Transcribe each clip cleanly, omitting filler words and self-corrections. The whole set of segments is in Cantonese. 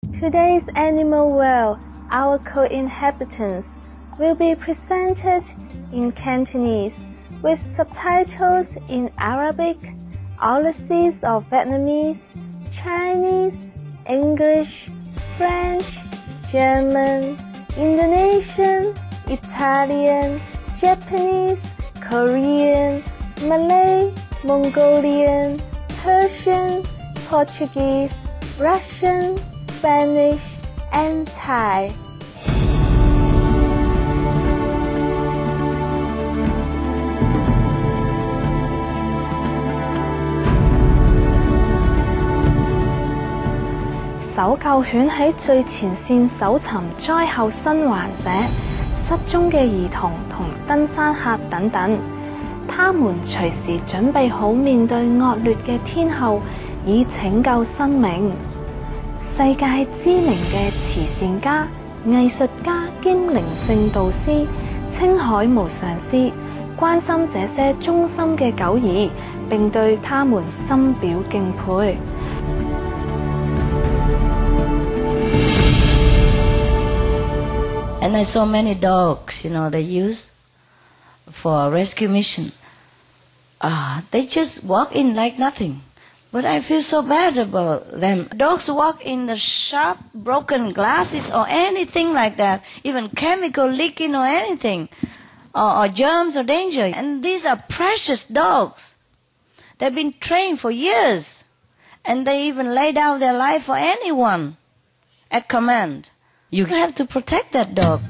Today's Animal World, Our Co-Inhabitants, will be presented in Cantonese with subtitles in Arabic, Aulices of Vietnamese, Chinese, English, French, German, Indonesian, Italian, Japanese, Korean, Malay, Mongolian, Persian, Portuguese, Russian, Spanish, and Thai.搜救犬喺最前線搜尋災後生還者、失蹤嘅兒童同登山客等等，他們隨時準備好面對惡劣嘅天候，以拯救生命。世界知名嘅慈善家、藝術家兼靈性導師青海無上師關心這些忠心嘅狗兒，並對他們深表敬佩。 And I saw many dogs, they use for a rescue mission. They just walk in like nothing. But I feel so bad about them. Dogs walk in the sharp, broken glasses or anything like that, even chemical leaking or anything, or germs or danger. And these are precious dogs. They've been trained for years, and they even lay down their life for anyone at command. You have to protect that dog.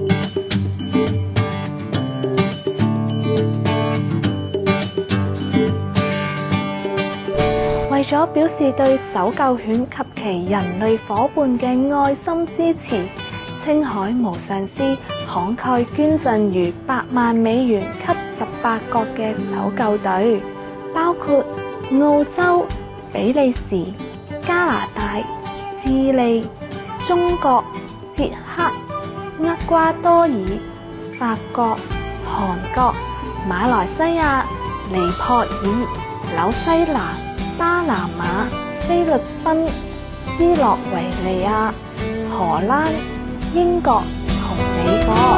為咗表示對搜救犬及其人類夥伴嘅愛心支持，青海無上師慷慨捐贈逾8萬美元給18國嘅搜救隊，包括澳洲、比利時、加拿大、智利、中國、捷克、厄瓜多爾、法國、韓國、馬來西亞、尼泊爾、紐西蘭、巴拿馬、菲律賓、斯洛維尼亞、荷蘭、英國同美國。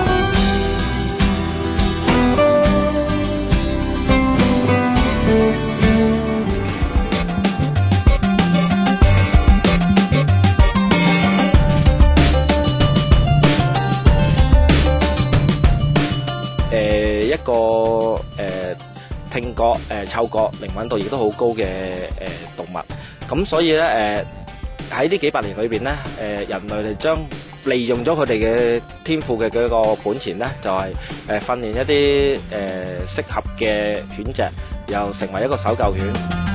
一個聽覺、嗅覺靈敏度亦都好高嘅動物，咁所以咧喺呢幾百年裏邊咧，人類將利用咗佢哋嘅天賦嘅嗰個本錢咧，就係訓練一啲適合嘅犬隻，又成為一個搜救犬。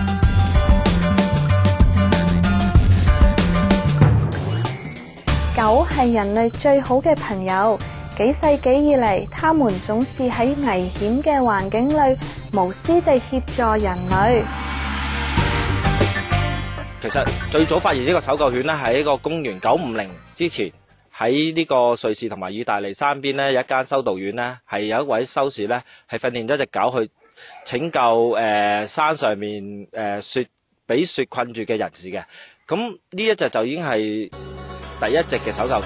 狗係人類最好嘅朋友。幾世紀以嚟，他們總是喺危險嘅環境裏無私地協助人類。 其實最早發現呢個搜救犬咧，喺呢個公元950之前，喺呢個瑞士同埋意大利山邊咧，有一間修道院咧，係有一位修士咧，係訓練咗隻狗去拯救山上面俾雪困住嘅人士嘅。咁呢一隻就已經係第一隻嘅搜救犬。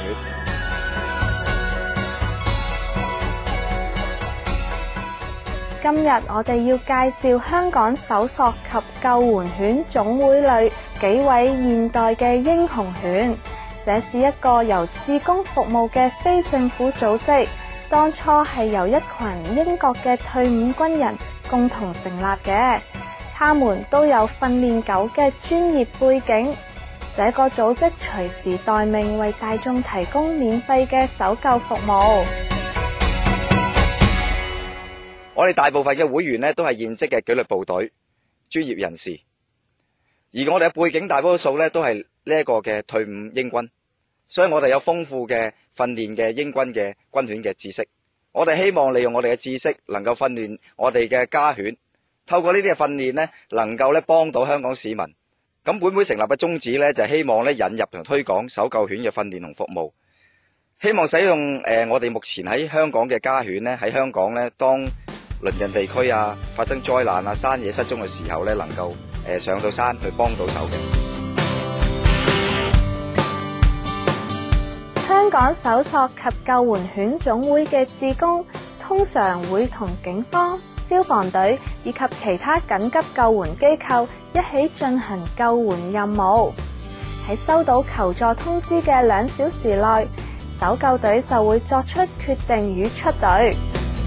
今日我哋要介紹香港搜索及救援犬總會裏幾位現代嘅英雄犬。這是一個由志工服務嘅非政府組織，當初係由一群英國嘅退伍軍人共同成立嘅。他們都有訓練狗嘅專業背景。這個組織隨時待命，為大眾提供免費嘅搜救服務。 我哋大部分嘅會員呢都係現職嘅紀律部隊專業人士，而我哋嘅背景大多數呢都係呢一個嘅退伍英軍，所以我哋有豐富嘅訓練嘅英軍嘅軍犬嘅知識。我哋希望利用我哋嘅知識，能夠訓練我哋嘅家犬，透過呢啲嘅訓練呢，能夠幫到香港市民。咁本會成立嘅宗旨呢，就係希望引入同推廣搜救犬嘅訓練同服務，希望使用我哋目前喺香港嘅家犬呢，喺香港呢當鄰近地區啊發生災難啊山野失蹤嘅時候呢，能夠上到山去幫到手嘅。 港搜索及救援犬總會嘅志工通常會同警方、消防隊以及其他緊急救援機構一起進行救援任務。喺收到求助通知嘅2小時內，搜救隊就會作出決定與出隊。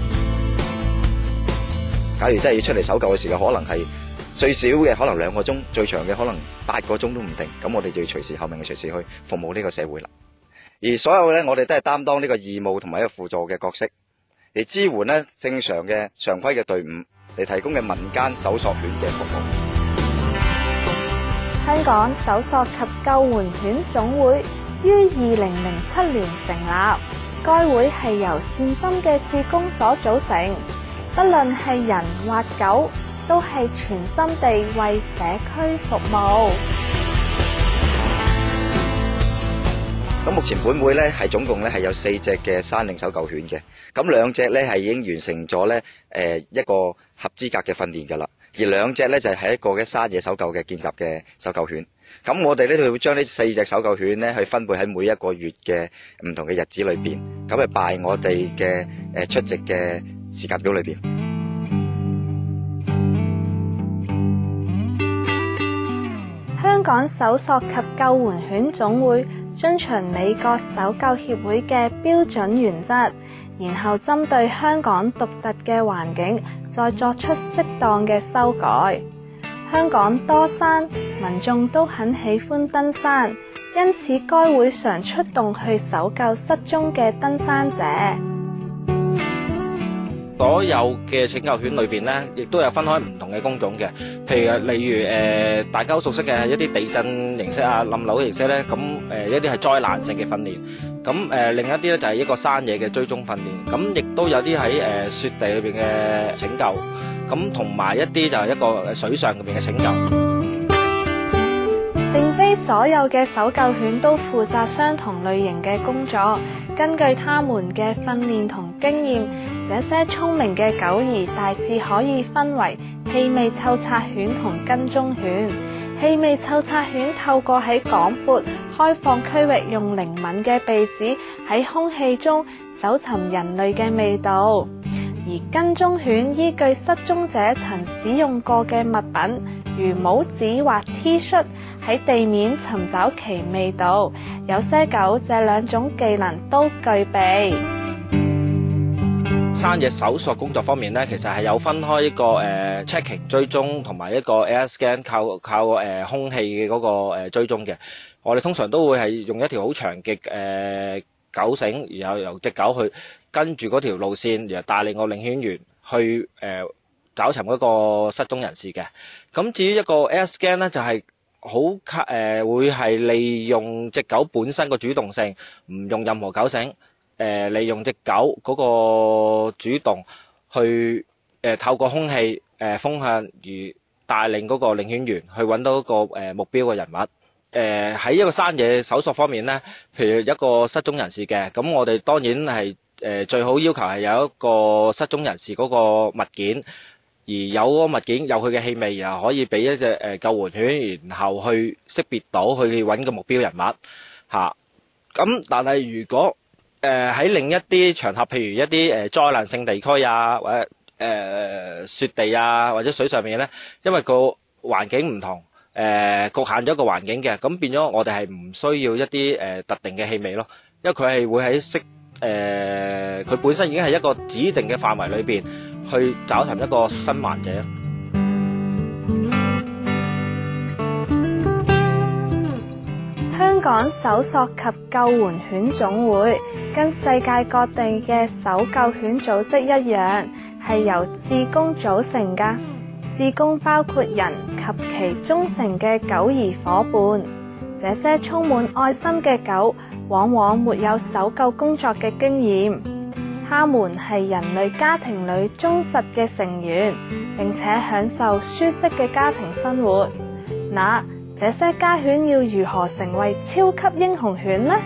假如真係要出嚟搜救嘅時候，可能係最少嘅可能2個鐘，最長嘅可能8個鐘都唔定。咁我哋就要隨時候命，隨時去服務呢個社會啦。而所有咧，我哋都係擔當呢個義務同埋一個輔助嘅角色，嚟支援咧正常嘅常規嘅隊伍，嚟提供嘅民間搜索犬嘅服務。 香港搜索及救援犬總會於2007年成立，該會係由善心嘅志工所組成，不論係人或狗，都係全心地為社區服務。 咁目前本會咧係總共咧係有4隻嘅山領搜救犬嘅，咁2隻咧係已經完成咗咧一個合資格嘅訓練㗎啦，而2隻咧就係一個嘅山野搜救嘅見習嘅搜救犬。咁我哋咧就會將呢4隻搜救犬咧去分配喺每一個月嘅唔同嘅日子裏邊，咁係拜我哋嘅出席嘅時間表裏邊。 香港搜索及救援犬總會遵循美國搜救協會嘅標準原則，然後針對香港獨特嘅環境，再作出適當嘅修改。香港多山，民眾都很喜歡登山，因此該會常出動去搜救失蹤嘅登山者。 所有嘅拯救犬裏邊咧，亦都有分開唔同嘅工種嘅。譬如例如大家好熟悉嘅一啲地震形式啊、冧樓嘅形式咧，咁一啲係災難性嘅訓練。咁另一啲咧就係一個山野嘅追蹤訓練。咁亦都有啲喺雪地裏邊嘅拯救。咁同埋一啲就係一個水上裏邊嘅拯救。 並非所有嘅搜救犬都負責相同類型嘅工作。根據他們嘅訓練同經驗，這些聰明嘅狗兒大致可以分為氣味嗅察犬同跟蹤犬。氣味嗅察犬透過喺廣闊開放區域用靈敏嘅鼻子喺空氣中搜尋人類嘅味道，而跟蹤犬依據失蹤者曾使用過嘅物品，如帽子或 T 恤，喺地面尋找其味道。有些狗這2種技能都具備。 山野搜索工作方面咧，其實係有分開一個checking 追蹤同埋一個 air scan 靠空氣嘅嗰個追蹤嘅。我哋通常都會係用一條好長嘅狗繩，然後由隻狗去跟住嗰條路線，然後帶領個領犬員去找尋嗰個失蹤人士嘅。咁至於一個 air scan 咧，就係會係利用隻狗本身個主動性，唔用任何狗繩。利用隻狗嗰個主動去透過空氣風向而帶領嗰個領犬員去揾到一個目標嘅人物。喺一個山野搜索方面咧，譬如一個失蹤人士嘅，咁我哋當然係最好要求係有一個失蹤人士嗰個物件，而有嗰個物件有佢嘅氣味，然後可以俾一隻救援犬，然後去識別到去揾個目標人物嚇。咁但係如果喺另一啲場合，譬如一啲災難性地區啊，或者雪地啊，或者水上面咧，因為個環境唔同，局限咗個環境嘅，咁變咗我哋係唔需要一啲特定嘅氣味咯，因為佢係會喺佢本身已經係一個指定嘅範圍裏邊去找尋一個生還者。 香港搜索及救援犬總會跟世界各地嘅搜救犬組織一樣，係由志工組成㗎。志工包括人及其忠誠嘅狗兒夥伴。這些充滿愛心嘅狗，往往沒有搜救工作嘅經驗。他們係人類家庭裏忠實嘅成員，並且享受舒適嘅家庭生活。那這些家犬要如何成為超級英雄犬呢？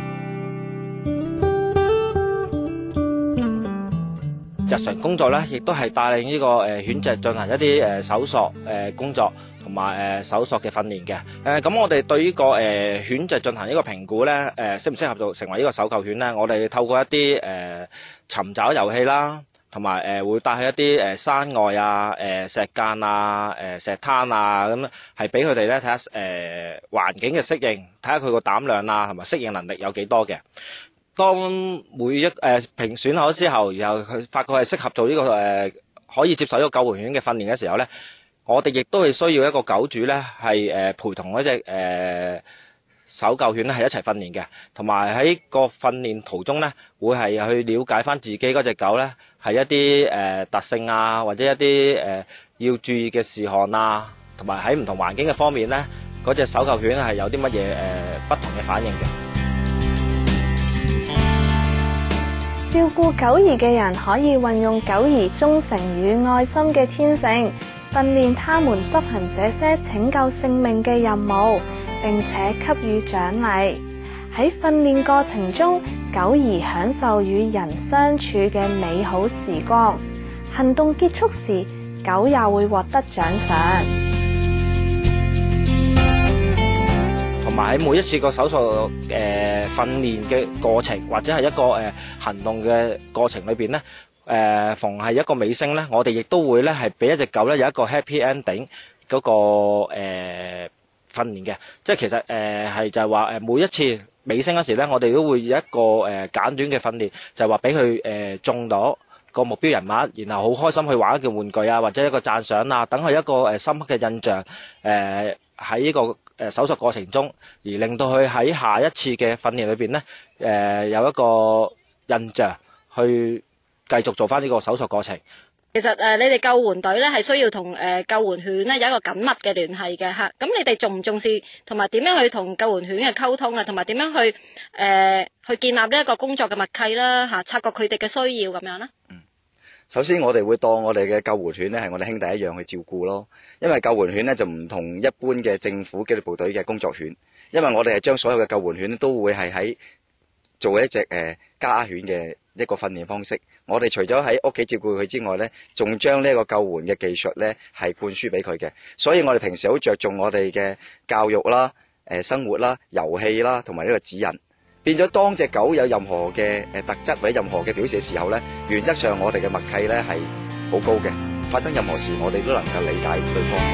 日常工作咧，亦都係帶領呢個犬隻進行一啲搜索工作，同同埋搜索嘅訓練嘅。咁我哋對呢個犬隻進行呢個評估咧，適唔適合做成為呢個搜救犬咧？我哋透過一啲尋找遊戲啦，同埋會帶去一啲山外啊、石澗啊、石灘啊，咁係俾佢哋咧睇下環境嘅適應，睇下佢個膽量啊同埋適應能力有幾多嘅。當每一評選好之後，然後佢發覺係適合做呢個可以接受呢個救援犬嘅訓練嘅時候咧，我哋亦都係需要一個狗主咧係陪同嗰隻搜救犬咧係一齊訓練嘅，同埋喺個訓練途中咧會係去了解翻自己嗰隻狗咧係一啲特性啊，或者一啲要注意嘅事項啊，同埋喺唔同環境嘅方面咧，嗰隻搜救犬係有啲乜嘢不同嘅反應嘅。 照顧狗兒嘅人可以運用狗兒忠誠與愛心嘅天性，訓練他們執行這些拯救性命嘅任務，並且給予獎勵。喺訓練過程中，狗兒享受與人相處嘅美好時光。行動結束時，狗也會獲得獎賞。 同埋喺每一次個搜索訓練嘅過程，或者係一個行動嘅過程裏邊咧，逢係一個尾聲咧，我哋亦都會咧係俾一隻狗咧有一個 happy ending 嗰個訓練嘅，即係其實係就係話每一次尾聲嗰時咧，我哋都會有一個簡短嘅訓練，就係話俾佢中到個目標人物，然後好開心去玩一件玩具啊，或者一個讚賞啊，等佢一個深刻嘅印象喺呢個搜索過程中，而令到佢喺下一次嘅訓練裏邊咧有一個印象去繼續做翻呢個搜索過程。 其實你哋救援隊咧係需要同救援犬咧有一個緊密嘅聯繫嘅吓，咁你哋重唔重視同埋點樣去同救援犬嘅溝通啊，同埋點樣去建立呢一個工作嘅默契啦吓，察覺佢哋嘅需要咁樣啦。 首先我哋會當我哋嘅救援犬咧係我哋兄弟一樣去照顧咯，因為救援犬咧就唔同一般嘅政府紀律部隊嘅工作犬，因為我哋係將所有嘅救援犬都會係喺做一隻家犬嘅一個訓練方式。我哋除咗喺屋企照顧佢之外咧，仲將呢個救援嘅技術咧係灌輸俾佢嘅，所以我哋平時好着重我哋嘅教育啦、生活啦、遊戲啦，同埋呢個指引。變咗當隻狗有任何嘅特質或者任何嘅表示嘅時候咧，原則上我哋嘅默契咧係好高嘅，發生任何事我哋都能夠理解對方。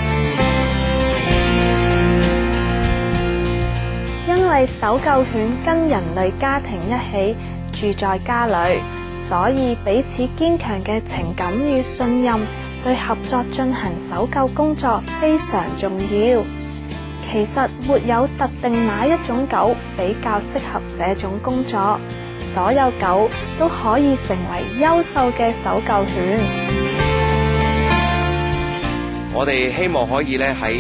因為搜救犬跟人類家庭一起住在家裏，所以彼此堅強嘅情感與信任，對合作進行搜救工作非常重要。其實沒有特定哪一種狗比較適合這種工作，所有狗都可以成為優秀嘅搜救犬。 我哋希望可以咧喺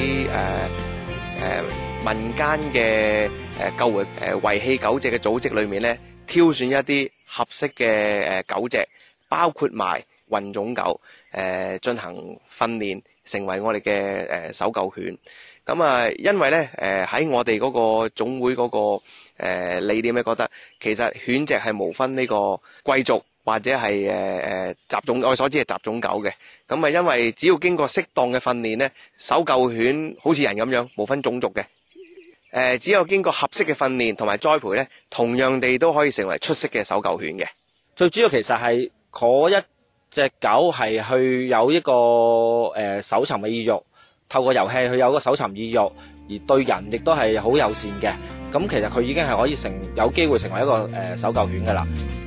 民間嘅救援遺棄狗隻嘅組織裏面咧，挑選一啲合適嘅狗隻，包括埋混種狗，進行訓練，成為我哋嘅搜救犬。咁啊，因為咧，喺我哋嗰個總會嗰個理念咧，覺得其實犬隻係無分呢個貴族或者係雜種，我所知係雜種狗嘅。咁啊，因為只要經過適當嘅訓練咧，搜救犬好似人咁樣，無分種族嘅。只有經過合適嘅訓練同埋栽培咧，同樣地都可以成為出色嘅搜救犬嘅。 最主要其實係嗰一隻狗係去有一個搜尋嘅意欲。透過遊戲佢有個搜尋意欲，而對人亦都係好友善嘅。咁其實佢已經係可以有機會成為一個搜救犬㗎啦。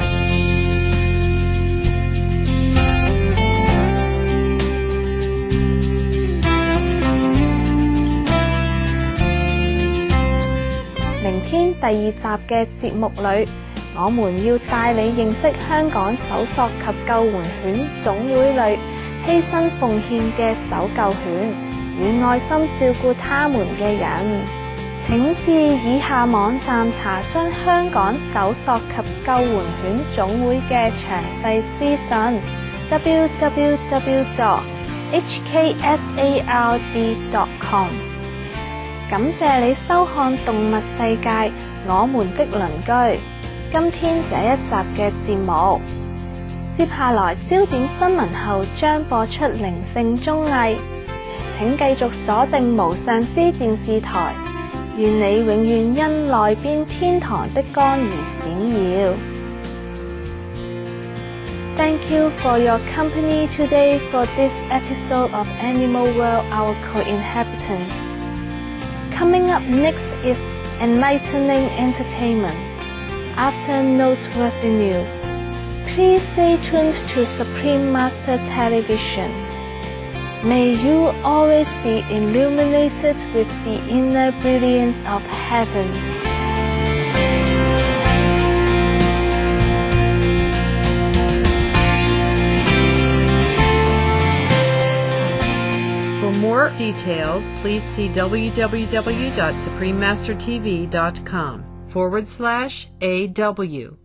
明天第2集嘅節目裏，我們要帶你認識香港搜索及救援犬總會裏犧牲奉獻嘅搜救犬。與愛心照顧他們嘅人，請至以下網站查詢香港搜索及救援犬總會嘅詳細資訊 www.hksard.com。感謝你收看動物世界我們的鄰居今天這一集嘅節目。接下來焦點新聞後將播出靈性綜藝。 請繼續鎖定無上師電視台，願你永遠因內邊天堂的光而閃耀。Thank you for your company today for this episode of Animal World, Our Co-Inhabitants. Coming up next is enlightening entertainment. After noteworthy news, please stay tuned to Supreme Master Television. May you always be illuminated with the inner brilliance of heaven. For more details, please see www.suprememastertv.com/AW.